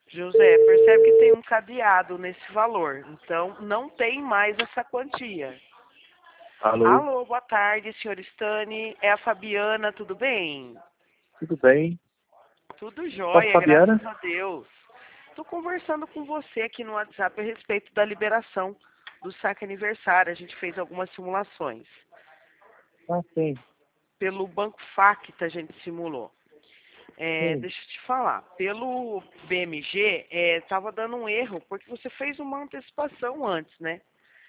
José, percebe que tem um cadeado nesse valor, então não tem mais essa quantia. Alô, Alô, boa tarde, senhor Stani. É a Fabiana, tudo bem? tudo bem? Tudo Posso, jóia, Fabiana? graças a Deus. Estou conversando com você aqui no WhatsApp a respeito da liberação do saque aniversário. A gente fez algumas simulações. Ah, sim, Pelo Banco Facta a gente simulou. sim, Deixa eu te falar, pelo BMG estava dando um erro, porque você fez uma antecipação antes, né?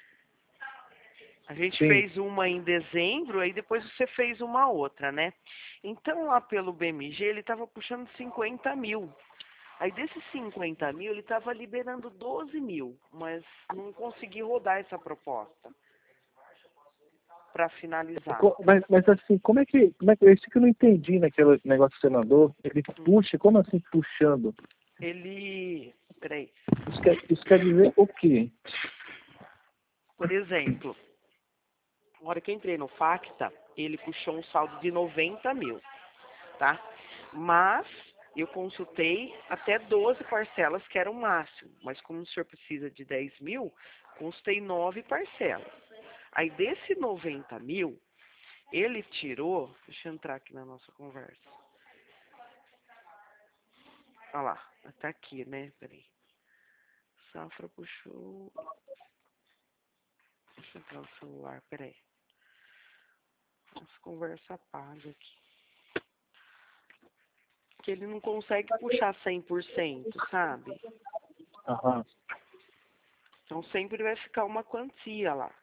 A gente sim. fez uma em dezembro, aí depois você fez uma outra, né? Então lá pelo BMG ele estava puxando 50 mil. Aí desses 50 mil ele estava liberando 12 mil, mas não consegui rodar essa proposta para finalizar. Mas assim, isso que eu não entendi naquele negócio que você mandou, ele puxa, como assim puxando? Peraí, Isso quer dizer o quê? por exemplo, na hora que eu entrei no Facta, ele puxou um saldo de 90 mil, tá? Mas eu consultei até 12 parcelas, que era o máximo. Mas como o senhor precisa de 10 mil, consultei 9 parcelas. Aí desse 90 mil, ele tirou... Deixa eu entrar aqui na nossa conversa. Olha lá, tá aqui, né? Peraí. Safra puxou... Deixa eu entrar no celular, peraí. Nossa conversa apaga aqui. Que ele não consegue puxar 100%, sabe? Aham. Então sempre vai ficar uma quantia lá.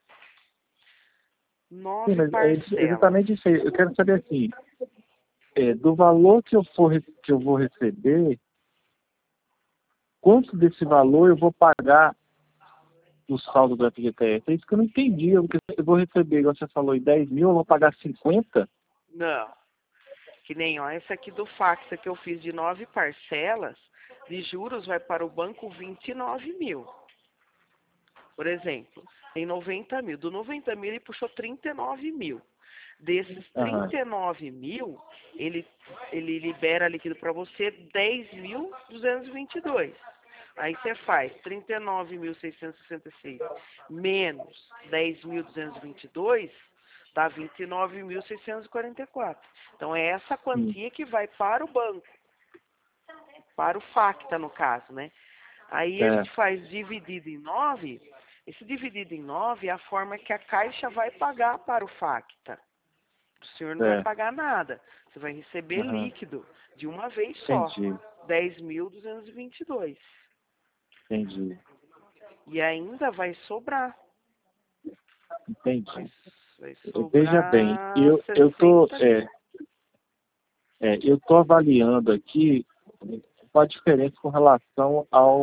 Sim, 9 mas é parcelas. exatamente isso aí. Eu quero saber assim, do valor que eu vou receber, quanto desse valor eu vou pagar do saldo do FGTS? É isso que eu não entendi. Eu vou receber, igual você falou, em 10 mil, eu vou pagar 50? Não. Que nem, ó, essa aqui do Facta que eu fiz de 9 parcelas, de juros vai para o banco 29 mil. Por exemplo, tem 90 mil. Do 90 mil ele puxou 39 mil. Desses Aham. 39 mil, ele libera líquido para você 10.222. Aí você faz 39.666 menos 10.222, dá 29.644. Então é essa Sim. quantia que vai para o banco, para o Facta no caso, né? Aí a gente É. faz dividido em 9. Esse dividido em 9 é a forma que a Caixa vai pagar para o Facta. O senhor não vai É. pagar nada. Você vai receber Aham. líquido de uma vez só. Entendi. 10.222. Entendi. E ainda vai sobrar. Vai, Entendi. vai Veja bem, sobrar 60 mil. eu tô avaliando aqui qual a diferença com relação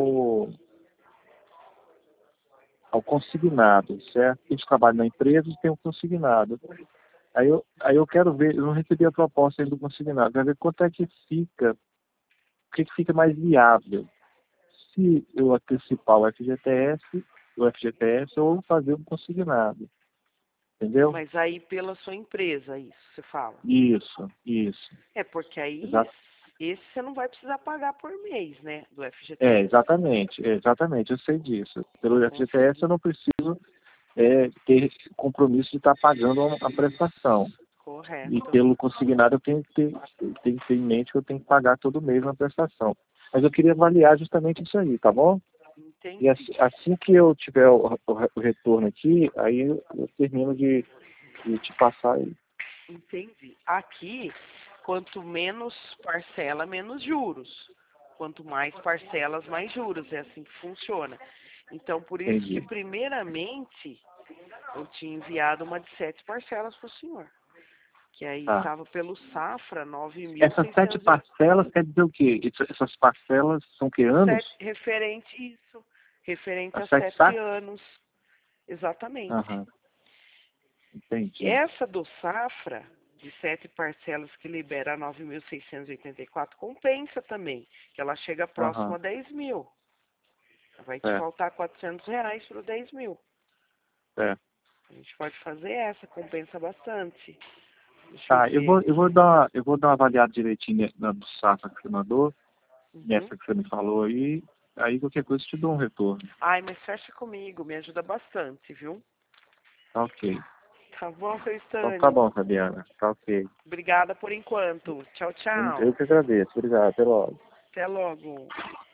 ao consignado, certo? A gente trabalha na empresa e tem um consignado. Aí eu quero ver, eu não recebi a proposta ainda do consignado, quero ver quanto é que fica, o que fica mais viável. Se eu antecipar o FGTS ou fazer um consignado, entendeu? Mas aí pela sua empresa, isso, você fala. Isso, isso. É porque aí Exa esse você não vai precisar pagar por mês, né? Do FGTS. exatamente, eu sei disso. Pelo FGTS eu Consegui. não preciso ter compromisso de estar pagando a prestação. E Correto. pelo consignado eu tenho que ter em mente que eu tenho que pagar todo mês uma prestação. Mas eu queria avaliar justamente isso aí, tá bom? E Entendi. assim que eu tiver o retorno aqui, aí eu termino de te passar aí. Entendi. Aqui, quanto menos parcela, menos juros. Quanto mais parcelas, mais juros. É assim que funciona. Então, por isso que, Entendi. primeiramente, eu tinha enviado uma de 7 parcelas para o senhor. Que aí Tá. estava pelo Safra, nove mil Essas 7 seiscentos parcelas quer dizer o quê? Essas parcelas são que anos? referente isso. Referente As a 7 7 parcelas? anos. Exatamente. Aham, entendi. Essa do Safra, de 7 parcelas que libera 9.684, compensa também, que ela chega próximo Aham, a 10 mil. Vai te é, faltar R$ 400 para 10 mil. é. A gente pode fazer essa, compensa bastante. Deixa eu Tá, eu ver vou, eu aqui. vou dar, eu vou dar uma avaliada direitinho do Safra que você mandou. nessa que você me falou aí qualquer coisa eu te dou um retorno. Ai, mas fecha comigo, me ajuda bastante, viu? Tá ok. Tá bom, seu Então tá Stanley? bom, Fabiana. Tá ok. Obrigada por enquanto. Tchau, Eu tchau. que agradeço. Obrigado. Até logo. Até logo.